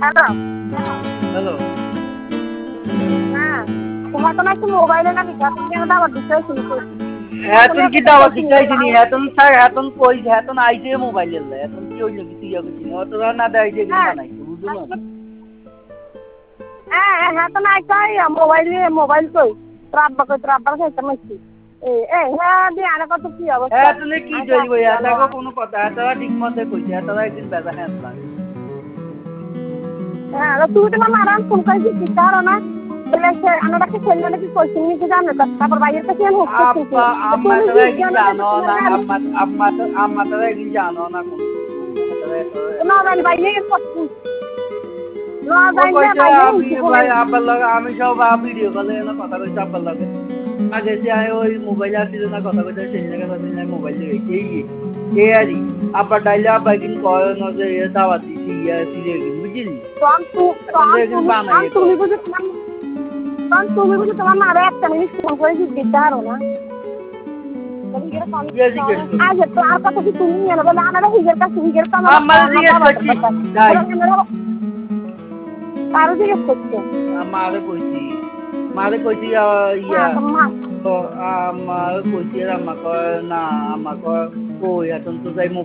hello hello হ্যাঁ তোমার তো নাকি মোবাইলে না দিতা তুমি কেন দাবার দিতে শুরু করছি এখন কি দাওয়াত দিছাইছিনি এখন কই এখন আইছে মোবাইলের লাই এখন কি হইলো কি তুই কিছু অতরা না দেয় যে বানাইছে বুঝছো না হ্যাঁ তো নাই কই মোবাইল কই ট্রাব্বা খাইতে মাইছি হ্যাঁ দিয়ে আর কত কি অবস্থা তুমি কি কইবো দেখো কোনো কথা এতরা ঠিক মতে কইছে এতরা একদিন বেজা হ্যাঁ লাগে হ্যাঁ তুই তো মারান ফোন কইছি কি কারো না বলে সে আনাটাকে ছেলে নাকি কইছি নি কি জানো তারপর বাইরের কাছে আমি হচ্ছে আম্মা তোরা কি জানো না আম্মা তোরা কি জানো না কোন না জানি বাইরে করছি আমি সব ভিডিও কলে কথা কইছি আব্বার লগে আগে যে ওই মোবাইল আসছিল না কথা কইতে সেই জায়গায় মোবাইল দেখেছি এই আরি আব্বা ডাইলে আব্বা কিন্তু কয় না যে দাওয়াত দিছি সিরিয়াল বুঝলি তুমি বুঝি তোমার মারে একটা মিনিট ফোন করে জিজ্ঞেস আরো না আচ্ছা তো আর কথা কি তুমি জানো বলে আমার হিগের কাছে আরো জিজ্ঞেস করছে মারে কইছি ইয়া তো আমার কইছি না আমাকে কই এখন তো যাই